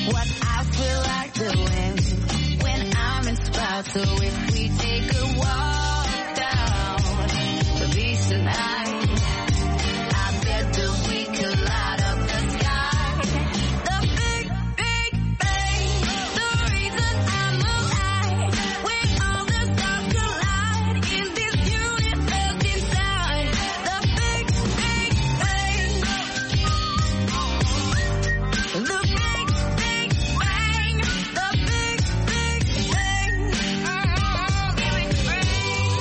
what I feel like doing when I'm inspired. So if we take a walk down the beach tonight, I bet that we could light up the sky. The big, big bang, the reason I'm alive. When all the stars collide in this universe inside. The big, big bang. The big, big bang. The big, big bang. Give it free.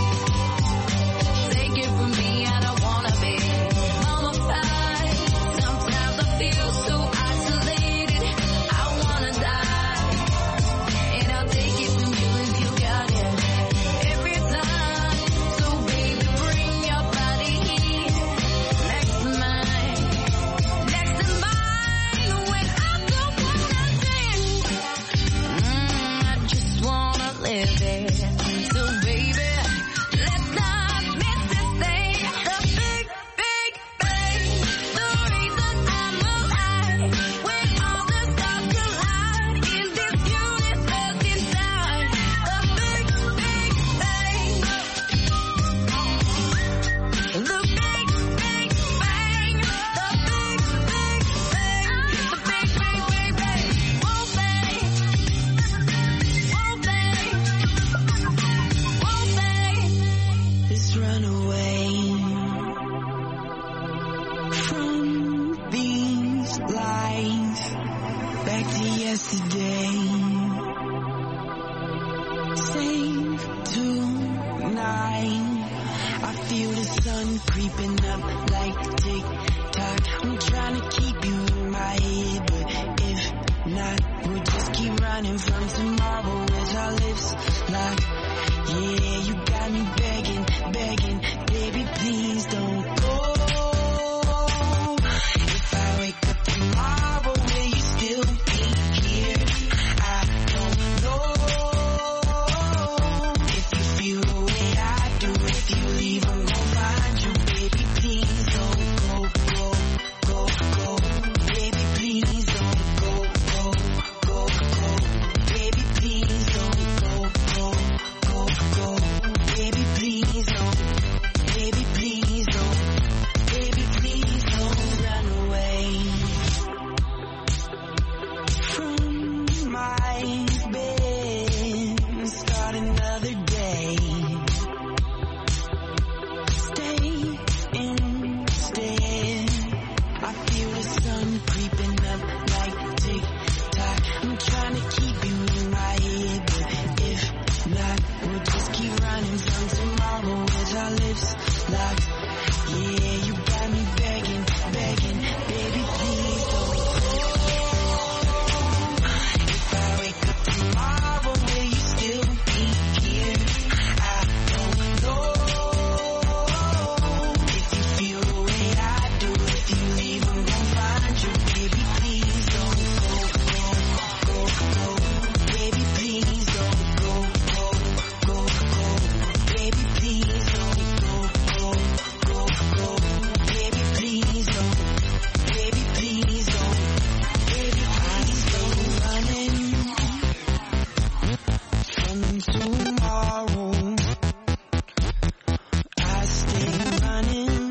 Take it from me, I don't wanna be mummified. Sometimes I feel so isolated, I wanna die. And I'll take it from you if you got it every time. So baby, bring your body here next to mine, next to mine. When I don't want nothing, I just wanna live it. So baby, let's not miss this thing. The big, big bang, the reason I'm alive. When all the stars collide in this universe inside. The big, big bang. The big, big bang. The big, big bang. The big, big, big bang. Won't bang. Won't bang. Won't bang. Let's run away from these lies back to yesterday. Save tonight. I feel the sun creeping up like tick-tock. I'm trying to keep you in my head, but if not, we'll just keep running from tomorrow with our lips locked. Yeah, you got me begging, begging, baby, please don't go. If I wake up tomorrow, will you still be here? I don't know. If you feel the way I do, if you leave, I'm gonna find you, baby, please don't go, go, go, go. Baby, please don't go, go, go, go. Baby, please don't go, go, go, go. Baby, please don't. Baby, please don't. Baby, please don't run away from my bed and start another day. Stay instead. I feel the sun creeping up like tick-tock. I'm trying to keep you in my head, but if not, we'll just keep running from tomorrow with our lips locked. Yeah, you got me begging, begging, baby, please don't go. If I wake up tomorrow, will you still be here? I don't know. If you feel the way I do, if you leave, I'm gonna find you, baby, please don't go, go, go, go. Baby, please don't go, go, go, go. Baby, please don't go, go, go, go. Baby, please don't. Baby, please don't. Baby, please don't. Running from tomorrow. I stay running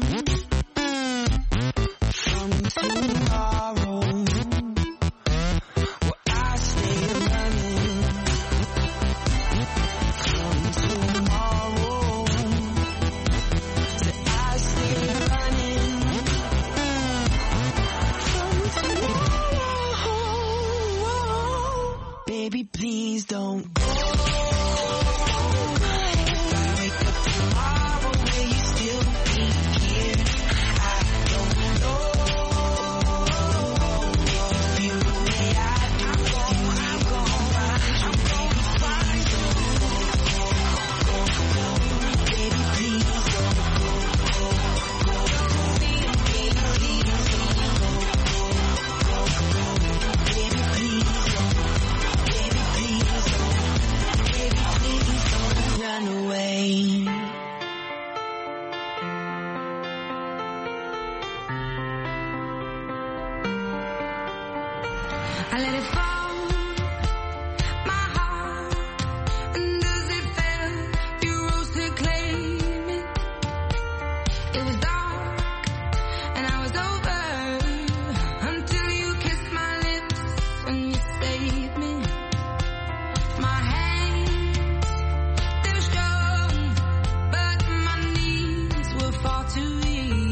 from tomorrow. Well, I stay running from tomorrow. So I stay running from tomorrow. Baby, please don't go. If I wake up tomorrow, will you still be here? I don't know. If you the way I do, if you leave, I'm gonna find you, baby, please don't go, go, go, go. Baby, please don't go, go, go, go. Baby, please don't. Baby, please don't. Baby, I let it fall, my heart, and as it fell, you rose to claim it. It was dark, and I was over, until you kissed my lips, and you saved me. My hands, they were strong, but my knees were far too weak.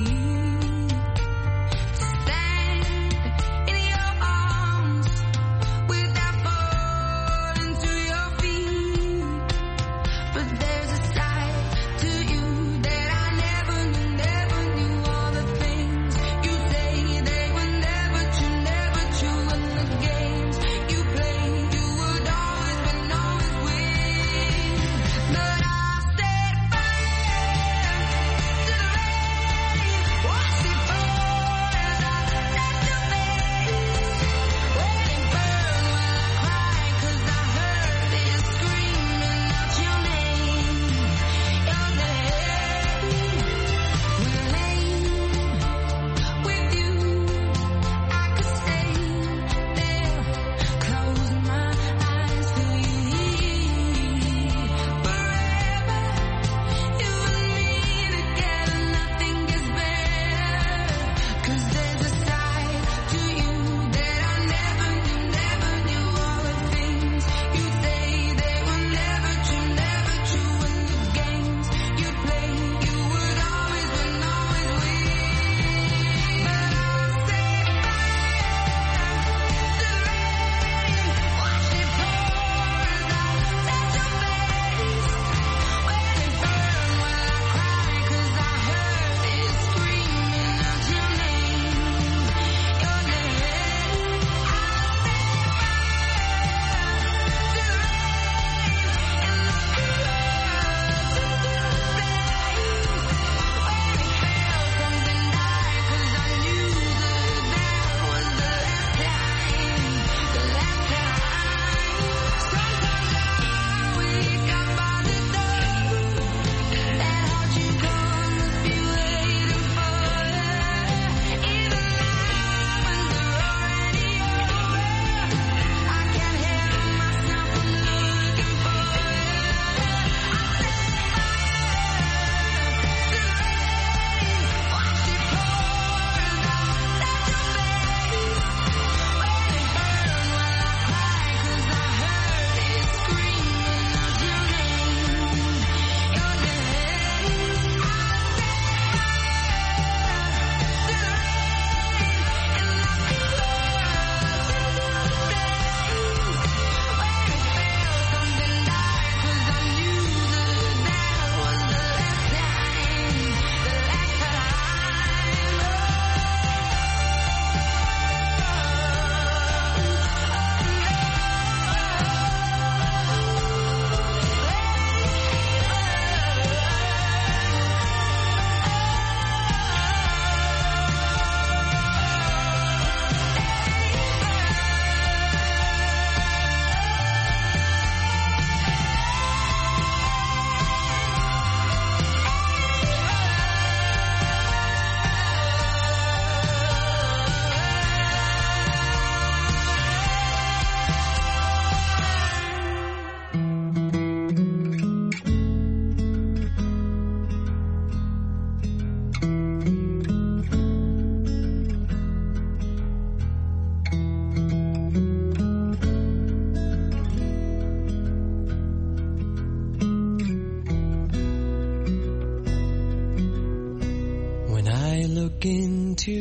look into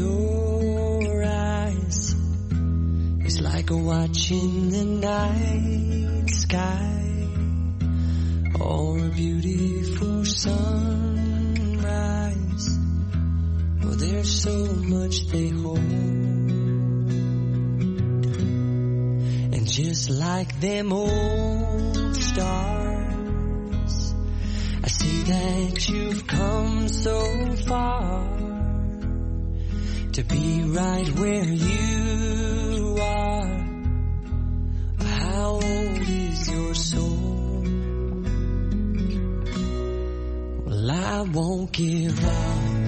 your eyes, it's like watching the night sky or a beautiful sunrise. Well, there's so much they hold, and just like them old stars, I see that you've come so far to be right where you are. How old is your soul? Well, I won't give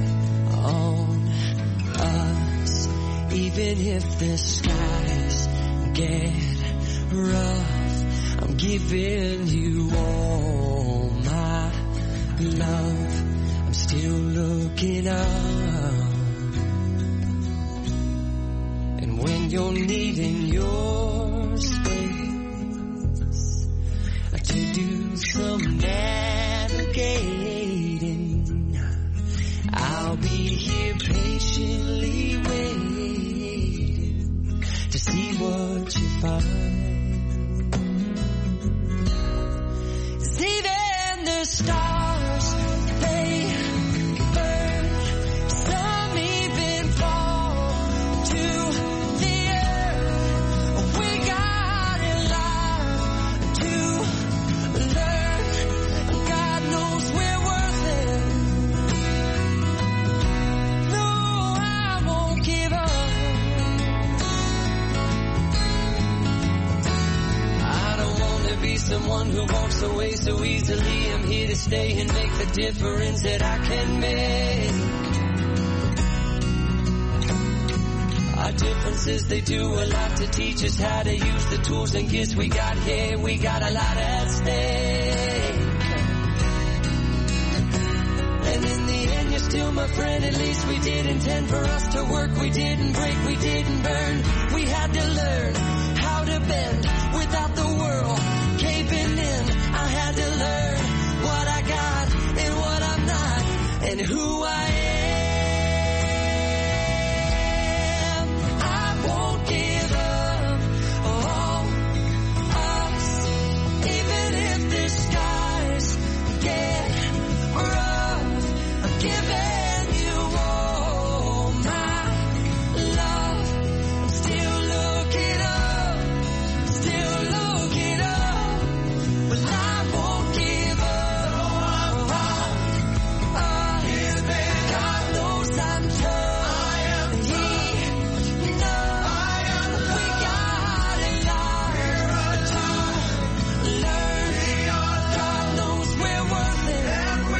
up on us, even if the skies get rough, I'm giving you all my love. I'm still looking up. And when you're needing your space to do some navigating, I'll be here patiently waiting to see what you find. 'Cause even the stars, they burn, some even fall to the earth. We got a lot to learn. God knows we're worth it. No, I won't give up. I don't want to be someone who walks away so easily. I'm here to stay and make the difference that I can make. Our differences, they do a lot to teach us how to use the tools and gifts we got here. We got a lot at stake. And in the end, you're still my friend. At least we did intend for us to work. We didn't break, we didn't burn. We had to learn how to bend without the world caving in. I had to learn what I got and what I'm not and who I am. I won't give up on us, even if the skies get rough. I'm giving you all my love. I'm still looking up, still looking up. Well, I won't give up on us. God knows I'm tough. He knows we got a lot to learn. God knows we're worth it.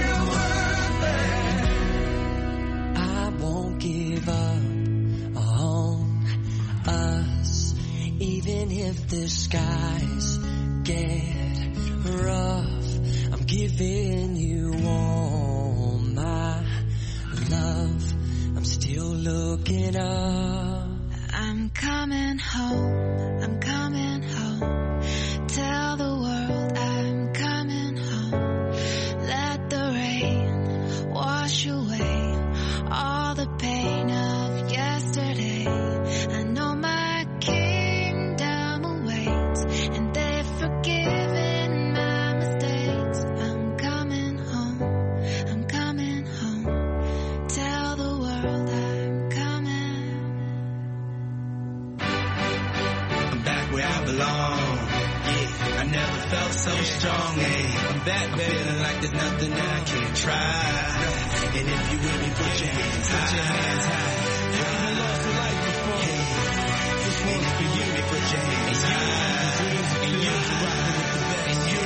I won't give up on us, even if the skies get rough. I'm giving you all my love. I'm still looking up. I'm coming home, I'm coming home. Tell the world I'm coming home. Let the rain wash away all the pain of yesterday. I know my kingdom awaits, and they've forgiven my mistakes. I'm coming home, I'm coming home. Tell the world I'm coming. I'm back where I belong. Yeah, I never felt so strong. Hey, I'm back, feeling like there's nothing I can't try. And if you with me, put your hands high. If you lost a life before, hey, and if you with me, put your hands high. And you, and you,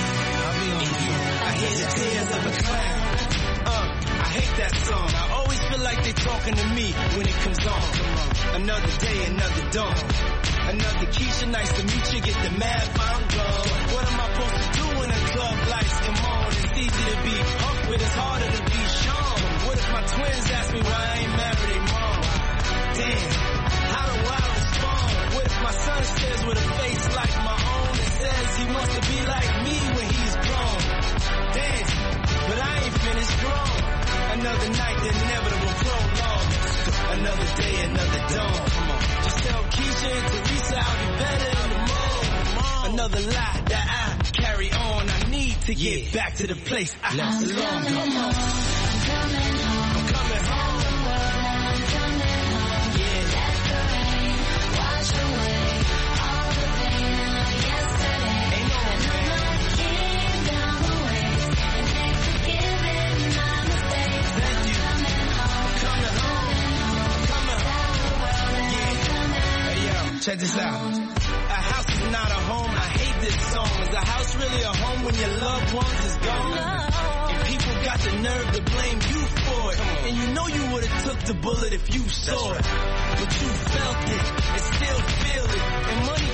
I hear the tears of a clown. I hate that song. I always feel like they're talking to me when it comes on. Another day, another dawn. Another Keisha, nice to meet you. Get the mad, I'm gone. What am I supposed to do when the club lights come on? It's easy to be up, but it's harder to be Sean. What if my twins ask me why I ain't married their mom? Damn, how do I respond? What if my son stares with a face like my own and says he wants to be like me when he's grown? Damn, but I ain't finished grown. Another night, the inevitable prolong. Another day, another dawn. Just tell Keisha and Teresa I'll be better in the morning. Another lie that I carry on. I need to get back to the place I belong. I'm coming home, I'm coming home. I'm coming home. Tell the world that I'm coming home. Yeah. Let the rain wash away all the pain of yesterday. Ain't no I know my kingdom awaits, and they've forgiven my mistakes. Thank you. I'm coming home, Coming home. Coming home. tell the world that I'm coming. Hey yo, check this out. A house is not a home. I hate this song. Is a house really a home when your loved ones is gone? And people got the nerve to blame you for it. And you know you would've took the bullet if you saw it. But you felt it and still feel it. And money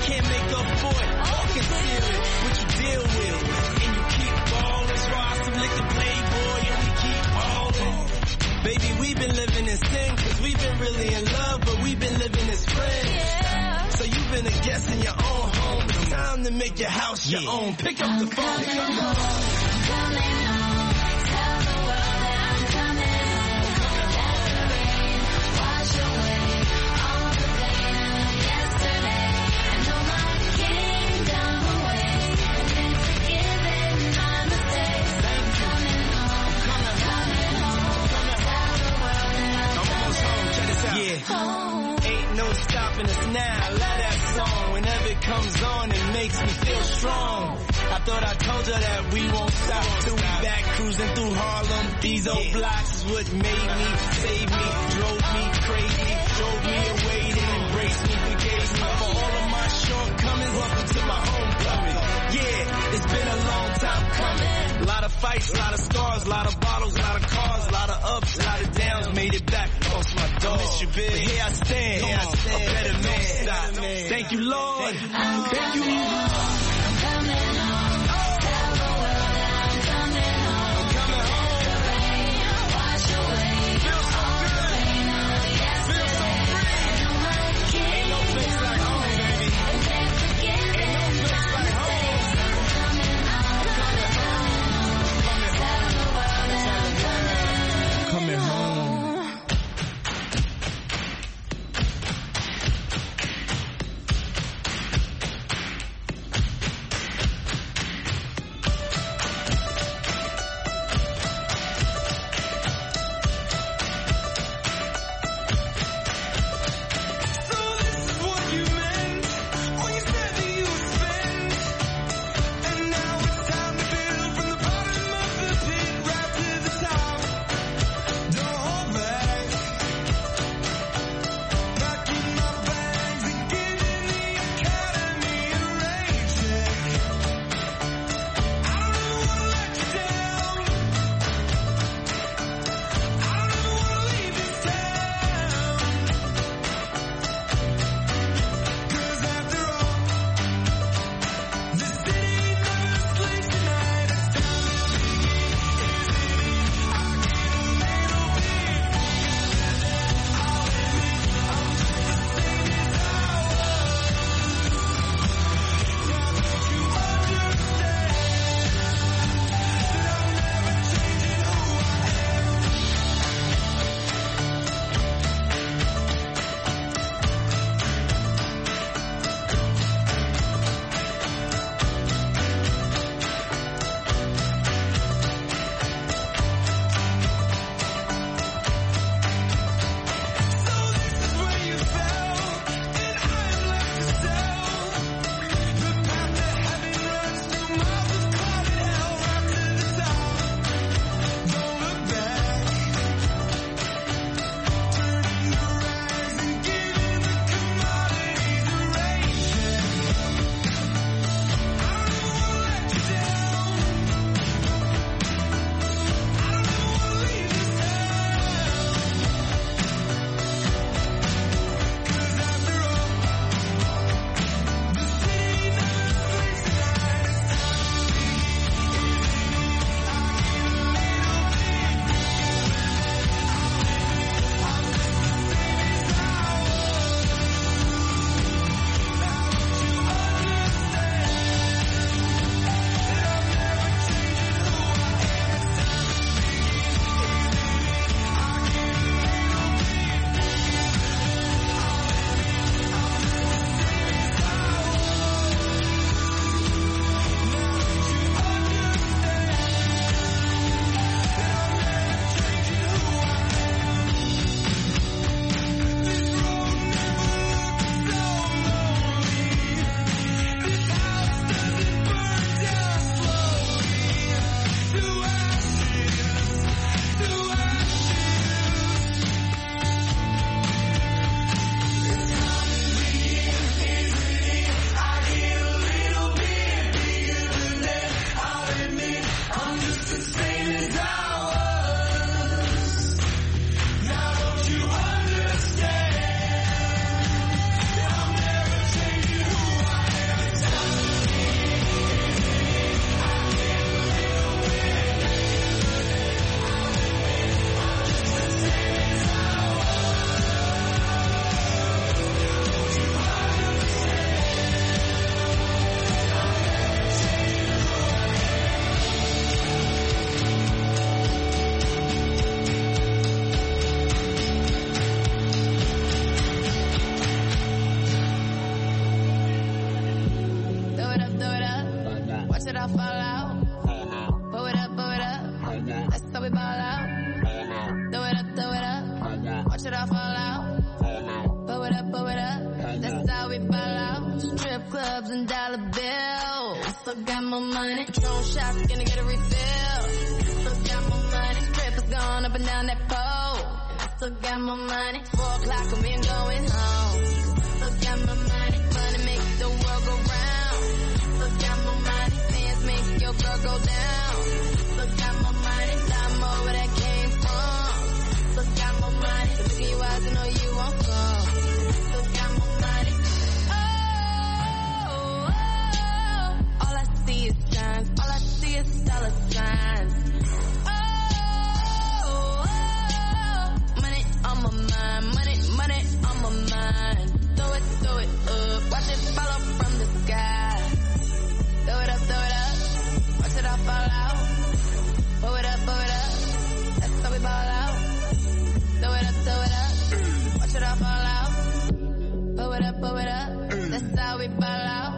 your own home. It's time to make your house your own. Pick up the phone. Pick up the phone. Coming home, tell the world that I'm coming home. Let the rain wash away all the pain of yesterday. I know my kingdom awaits, and been forgiven my mistakes. I'm coming home, coming home. Tell the world that I'm almost home. Check this out. home. Ain't no stopping us now. I love that song. Whenever it comes on, it makes me feel strong. I thought I told you that we won't stop till we back cruising through Harlem. These old blocks is what made me, saved me, drove me crazy, drove me away, then embraced me, forgave me for all of my shortcomings. Welcome to my homecoming. Yeah, it's been a long time coming. A lot of fights, a lot of scars, a lot of bottles, a lot of cars, a lot of ups, a lot of downs. Made it back, lost my dog. Miss you, big. But here I stand, a better man. Stop. Thank you, Lord. Thank you, Lord. it all fall out. Blow it up, blow it up. That's how we ball out. Throw it up, throw it up. Watch it all fall out. Blow it up, blow it up. That's how we ball out. Strip clubs and dollar bills. Still got more money. Patron shots, gonna get a refill. Still got more money. Strippers going up and down that pole. Still got more money. 4 o'clock and we ain't going home. Still got more money. Money makes the world go round. Still got more money. Fans make your girl go down. Still got more money. Time more where that came from. Still got more money. Look in your eyes and know you won't come. Still got more money. Oh, all I see is signs. All I see is dollar signs. Money on my mind. Money on my mind. Throw it up. Watch it fall up from the sky. Throw it up. Watch it all fall out. Blow it up. That's how we ball out. Throw it up. Watch it all fall out. Blow it up. That's how we ball out.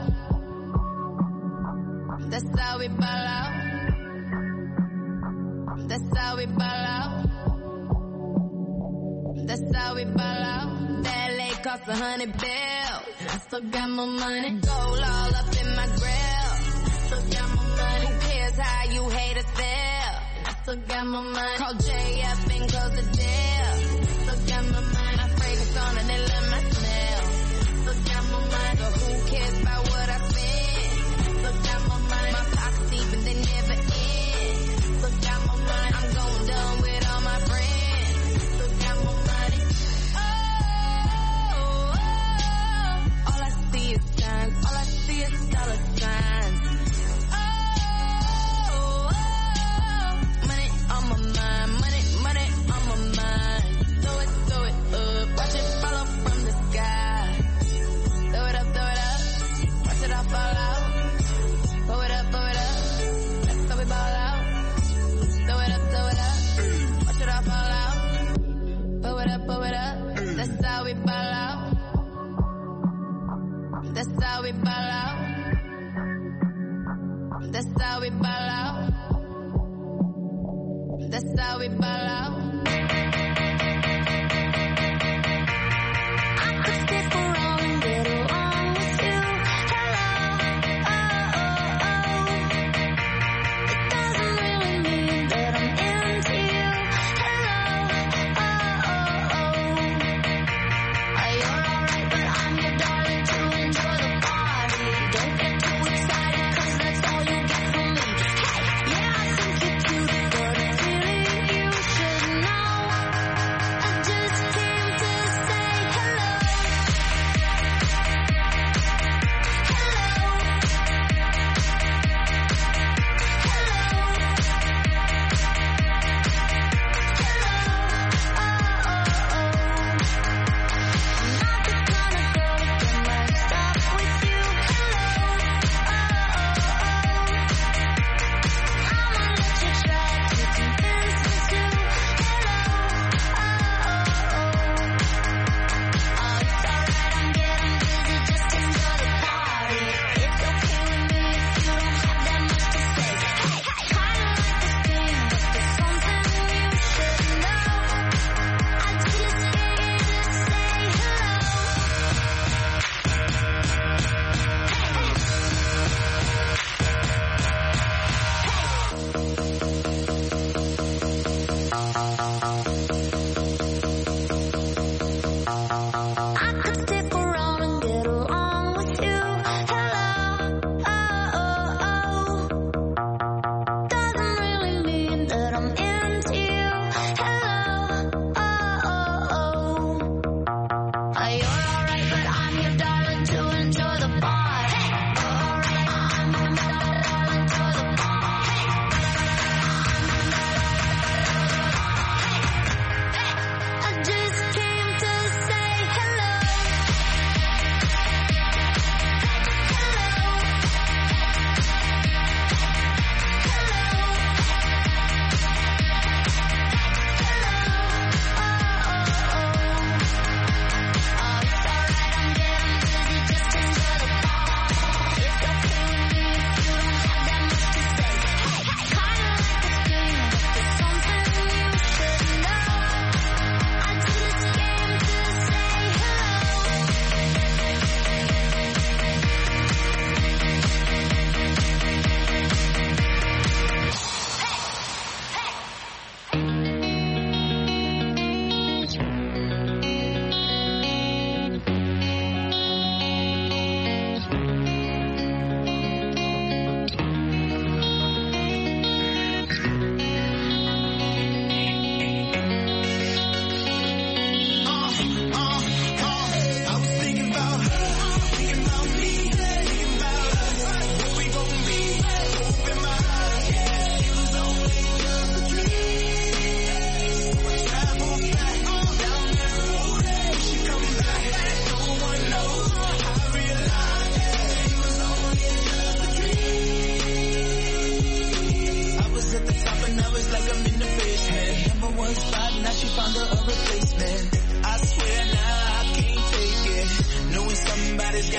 That's how we ball out. That's how we ball out. That's how we ball out. That LA cost $100 bills. I still got more money. Gold all up in my grill. Still got more money. Who cares how you haters feel? I still got more money. Call Jay up and close the deal. Still got more money. My fragrance on and they love my smell. Still got more money. So who cares about what I spend? Still got more money. My pockets deep and they never end. Still got more money. I'm going dumb with all my friends. Still got more money. All I see is signs. All I see is dollar signs. Money on my mind. Money on my mind. Throw it up. Watch it fall off from the sky. Throw it up. Watch it all fall out. Blow it up. That's how we ball out. Throw it up. Watch it all fall out. Blow it up. That's how we ball out. That's how we ball out. That's how we ball out. That's how we ball out. I could skip around and get along with you. Hello, it doesn't really mean that I'm into you. Hello, you're alright, but I'm your darling to enjoy the party. Don't get too excited, 'cause that's all you get from me. Hey, yeah, I think you're cute, but really you should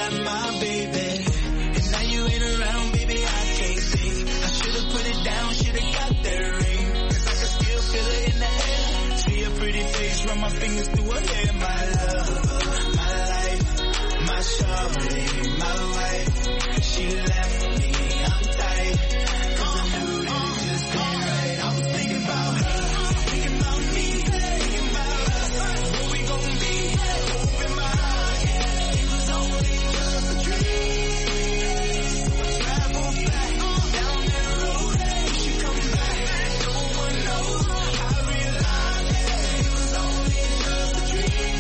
got my baby. And now you ain't around, baby, I can't think. I should've put it down, should've got that ring. Cause I can still feel it in the air. See a pretty face, run my fingers through her hair. My love, my life, my shawty, my wife. She left me, I'm tight. Cause I knew that it just ain't right. I was thinking about her, thinking about me, thinking about us. Where we gon' be, open my eyes. It was only just a dream. So I traveled back down that road. Wish you come back, no one knows. I realized it was only just a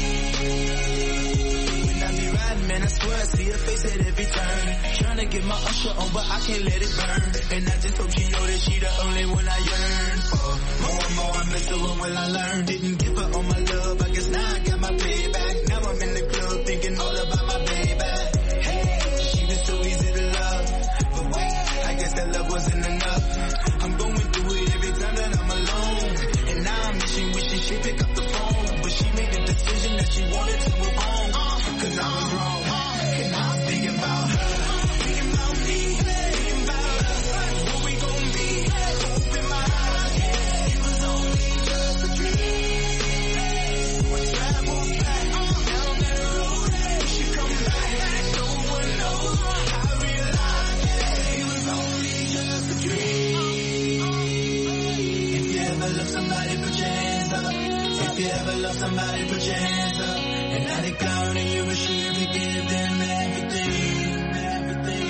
dream. When I be riding, man, I swear I see her face at every turn. Tryna get my usher on, but I can't let it burn. And I just hope she know that she the only one I yearn for. More and more I miss her, what will I learn? Didn't give her all my love, I guess now I got my payback. Now I'm in the club thinking all about my baby. Hey, she was so easy to love. But wait, I guess that love wasn't enough. I'm going through it every time that I'm alone. And now I'm wishing she pick up the phone. But she made a decision that she wanted to move on. Cause I was wrong. And now I'm thinking about her. Thinking about me. Thinking about us. What we gon' be. Open my eyes. It was only just a dream. So I traveled back down that road. Wish you come back. No one knows. I realized it was only just a dream. If you ever love somebody, put your hands up. If you ever love somebody, put your hands up. And now they clowning you, but she ain't picking